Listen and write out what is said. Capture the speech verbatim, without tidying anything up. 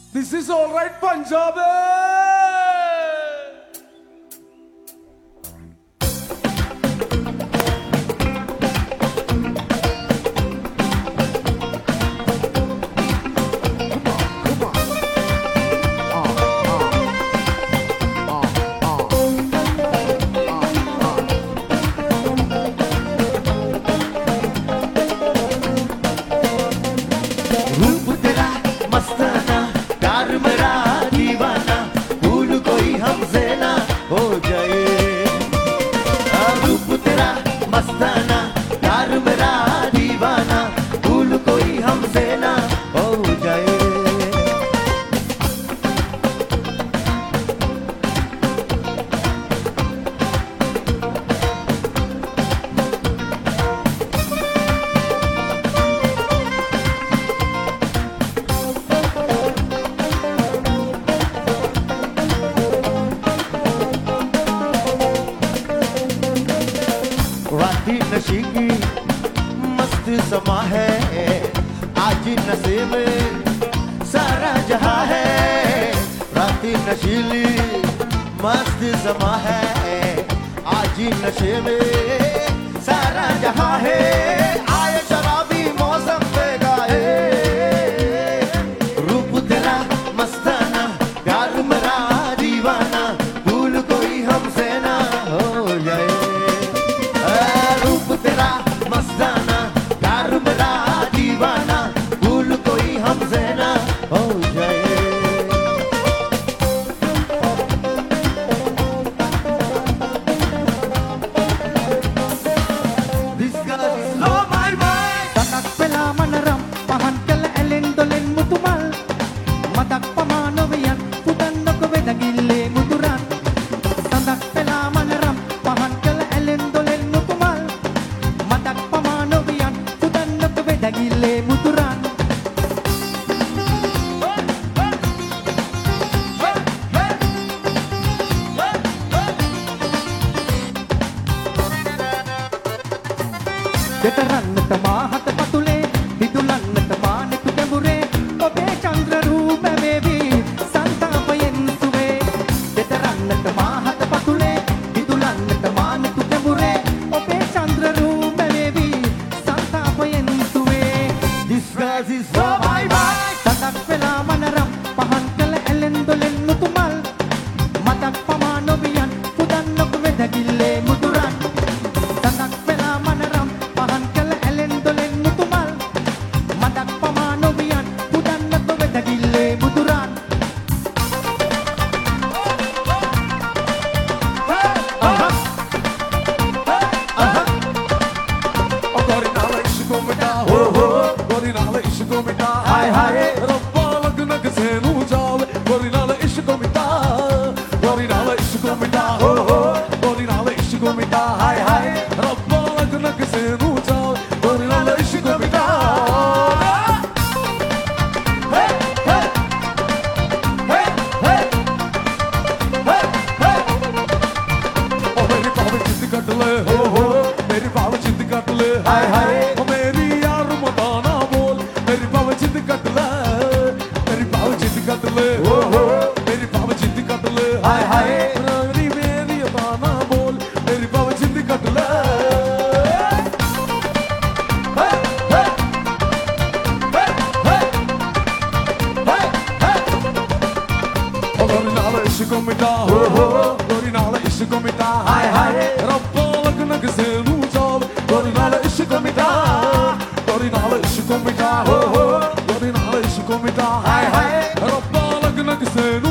This is all right, Punjabi. मस्ताना यार मेरा दीवाना भूल कोई हमसे ना हो जाए। राती नशे की मस्त समा है, आज नशे में सारा जहां है। राती नशीली मस्त समा है, आज नशे में सारा जहां है। आए शराबी मौसम पे गाए, रूप तेरा मस्ताना प्यार मेरा दीवाना भूल कोई हमसे ना हो जाए। तेरा मस्ताना प्यार मेरा दीवाना भूल कोई हमसे ना हो जाए। This girl is oh my mind. Tatak pela manaram pahan kala elendolen mutumal matak pamanoviyan pudanno ko vedagille muduran. Tatak pela manaram pahan kala elendolen mutumal matak pamanoviyan pudanno ko vedagille muduran. Detarannata mahat patule vidulannata maneku kembure obe chandra roopa mevi santapayen suve. Detarannata mahat patule vidulannata maneku kembure obe chandra roopa mevi santapayen suve. This girl is so my mind. Tatak pela manaram pahan kala elendolen mutumal matak pamanoviyan pudanno ko vedagille muduran. Tatak pela manaram pahan kala elendolen mutumal matak pamanoviyan pudanno ko vedagille muduran. Aha. Aha. O gori nala ishqo mita ho ho, gori nala ishqo mita hi hi Rabba lagna kise nu jaave, gori nala ishqo mita, gori nala ishqo mita ho ho, gori nala ishqo mita hai hai. Rabba lagna kise nu jaave, gori nala ishqo mita. Hey hey hey hey hey hey. O meri baave chit kat le ho ho, meri baave chit kat le hi hi o meri yaar mata na bol, meri baave chit kat le, meri baave chit kat le ho ho, meri baave chit kat le hi hi meri meri mata na bol, meri baave chit kat le. Hey hey hey hey hey hey. O gori nala ishqo mita ho ho, gori nala ishqo mita hai hai. Rabba lagna kise nu jaave, gori nala ishqo mita, gori nala ishqo mita ho ho, gori nala ishqo mita hai hai. Rabba lagna kise nu